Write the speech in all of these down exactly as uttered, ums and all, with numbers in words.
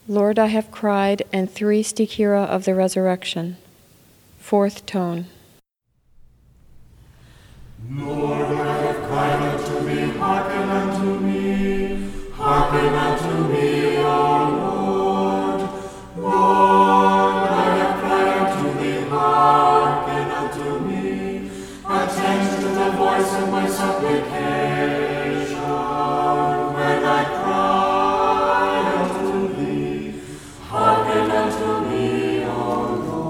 Lord, I have cried, and three stichira of the resurrection. Fourth tone. Lord, I have cried unto thee, hearken unto me, hearken unto me, O Lord. Lord, I have cried unto thee, hearken unto me, attend to the voice of my supplication, when I cry unto thee, hearken unto me, O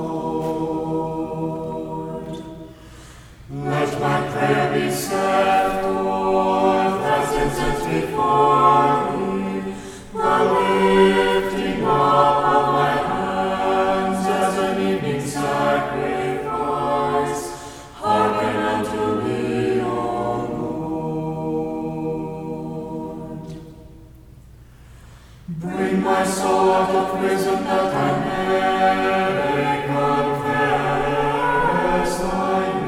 Lord. Let my prayer be set forth as incense before thee, the lifting up of my hands as an evening sacrifice. Hearken unto me, O Lord. Bring my soul out of prison that I may confess thy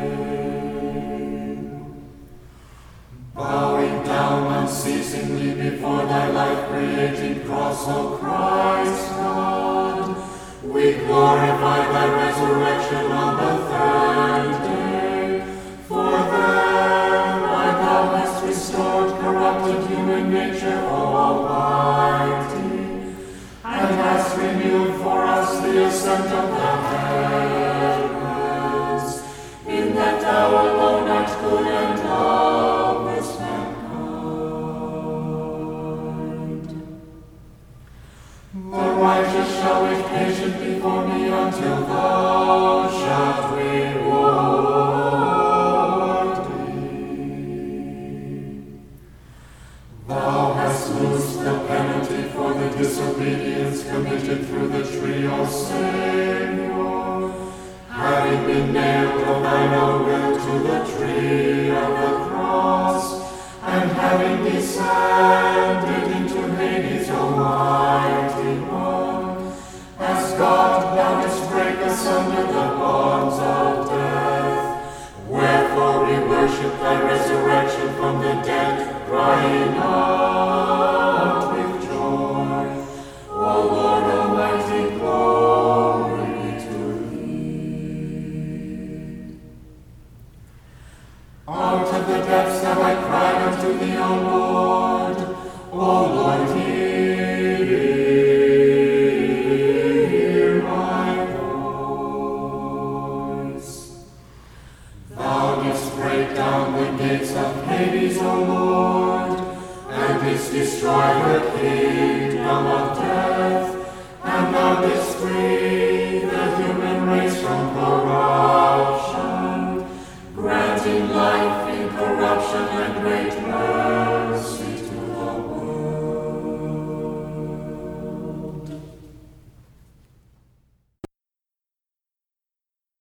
name. Bowing down unceasingly before thy life-creating cross, O Christ God, we glorify thy resurrection on the third day. For then, why thou hast restored corrupted human nature, O Almighty, and hast renewed for us the ascent of the heavens, in that thou alone art good and lovest mankind. The righteous shall wait patient before me until thou shalt reward thee. Thou hast loosed the penalty for the disobedience committed through the tree, O Savior, having been nailed of thine own will to the tree of the cross, and having descended into Hades, O mighty one, as God thou didst break asunder the bonds of death. Wherefore we worship thy resurrection from the dead, crying out with joy, O Lord Almighty, glory be to thee. Out of the depths have I cried unto thee, O Lord. O Lord, hear my voice. Thou didst break down the gates of Hades, O Lord, and didst destroy the kingdom of death, and thou didst free the human race from corruption, granting life in corruption and great